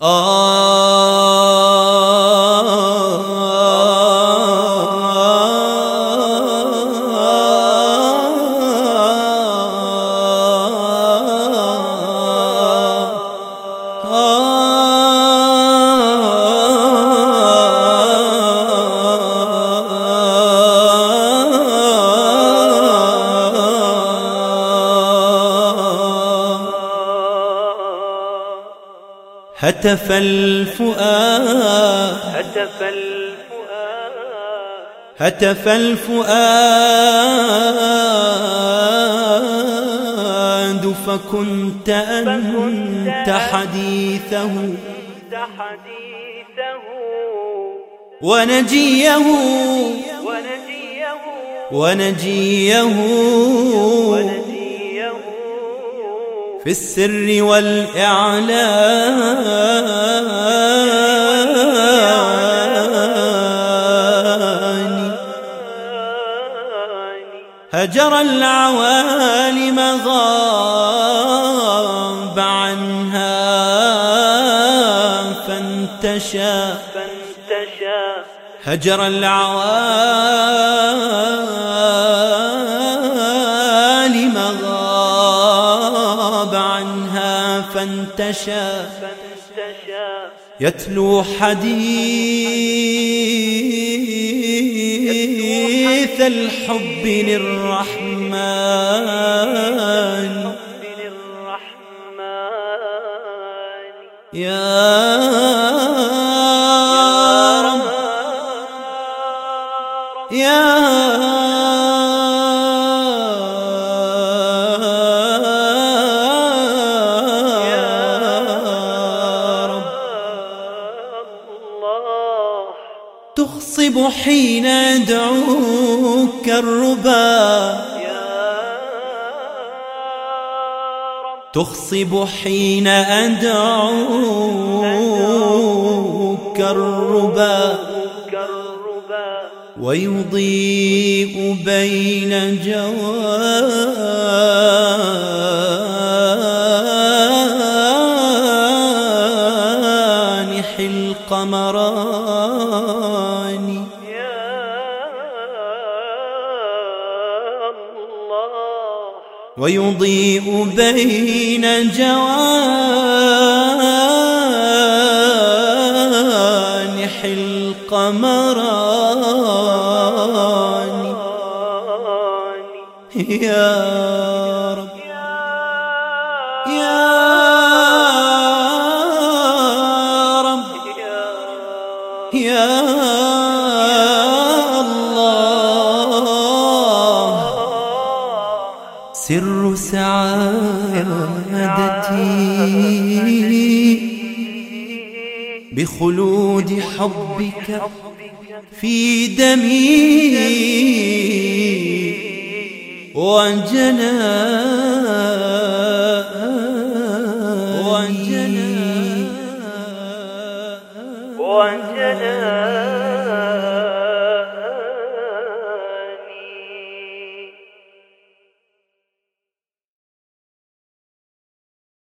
هتف الفؤاد هتف الفؤاد فكنت أنت حديثه ونجيه في السر والإعلان هجر العوالم غاب عنها فانتشى هجر العوالم غاب عنها فانتشى يتلو حديث الحب للرحمن يا رب يا رب تخصب حين يدعوك الربا تخصب حين أدعوك الربا ويضيء بين جوانح القمران ويضيء بين جوانح القمران يا رب يا رب يا الله سر سعادتي بخلود حبك في دمي وجناني